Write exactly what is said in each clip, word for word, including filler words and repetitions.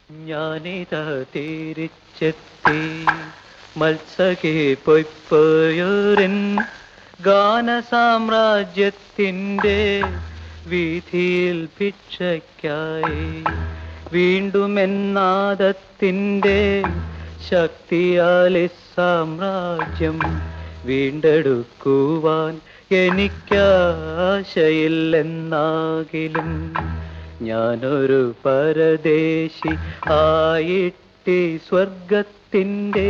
ഞാനിതാ തിരിച്ചെത്തി മത്സകെ പൊയ്പോയോരൻ ഗാന സാമ്രാജ്യത്തിൻ്റെ വീഥിയിൽ ഭിക്ഷയ്ക്കായി. വീണ്ടും എന്നാദത്തിൻ്റെ ശക്തിയാൽ സാമ്രാജ്യം വീണ്ടെടുക്കുവാൻ എനിക്കാശയില്ലെന്നാകിലും ഞാനൊരു പരദേശി ആയിട്ടി സ്വർഗത്തിൻ്റെ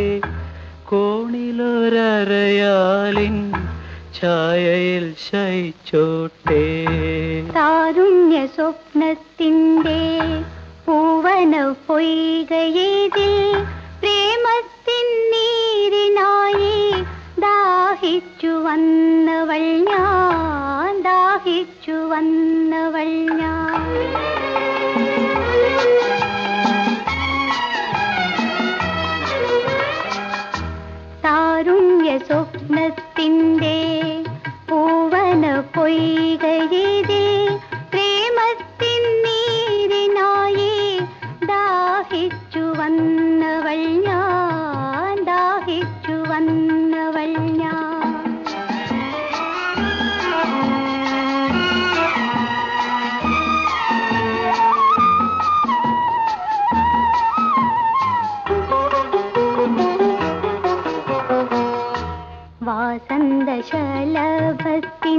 കോണിലൊരരയാലിൻ ഛായയിൽ ശയിച്ചോട്ടെ. താരുണ്യ സ്വപ്നത്തിൻ്റെ പൂവന പൊയ്കയേതിൽ പ്രേമത്തിൻ നീരിനായി ദാഹിച്ചു വന്നവൾ ഞാൻ, ദാഹിച്ചു വന്നവൾ ഞാൻ. താരുണ്യ സ്വപ്നത്തിൻ്റെ പൂവന പൊയ്കയേതിൽ പ്രേമത്തിൻ നീരിനായി ദാഹിച്ചു വന്നവൾ ഞാൻ, ദാഹിച്ചു വന്നവൾ ഞാൻ. വാസന്തശലഭത്തിൻ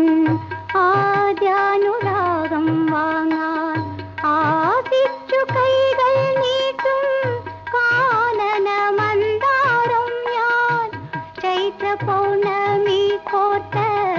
ആദ്യാനുരാഗം വാങ്ങാൻ ആദിച്ചു കൈകൾ നീട്ടും കാനന മന്ദാരം ഞാൻ. ചൈത്ര പൗർണമി കോർത്ത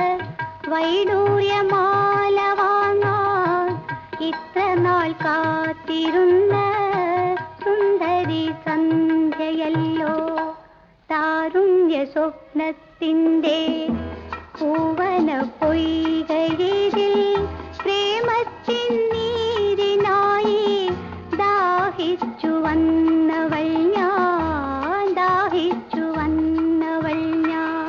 വൈഡൂര്യമാല വാങ്ങാൻ ഇത്ര നാൾ കാത്തിരുന്ന സുന്ദരി സന്ധ്യയല്ലോ. താരുണ്യ സ്വപ്നത്തിൻ്റെ പൂവന പൊയ്കയേതിൽ പ്രേമത്തിൻ നീരിനായി ദാഹിച്ചു വന്നവൾ ഞാൻ, ദാഹിച്ചു വന്നവൾ ഞാൻ.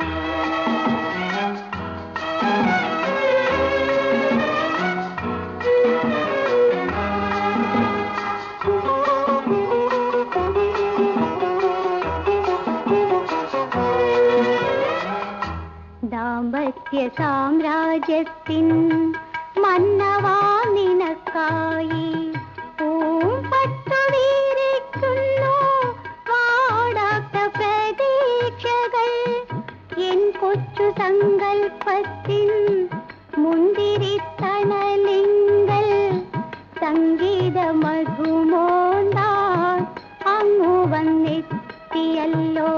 ദാമ്പത്യ സാമ്രാജ്യത്തിൻ മന്നവാ നിനക്കായി പൂമ്പട്ടു വീരിക്കുന്നു വാടാത്ത പ്രതീക്ഷകൾ. എൻ കൊച്ചു സങ്കൽപ്പത്തിൻ മുന്തിരിത്തണലിങ്കൽ സംഗീത മധുമോണ്ടാൻ അങ്ങു വന്നെത്തിയല്ലോ.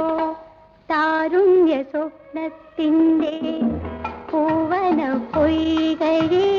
താരുണ്യ സ്വപ്നത്തിൻ്റെ പൂവന പൊയ്കയിൽ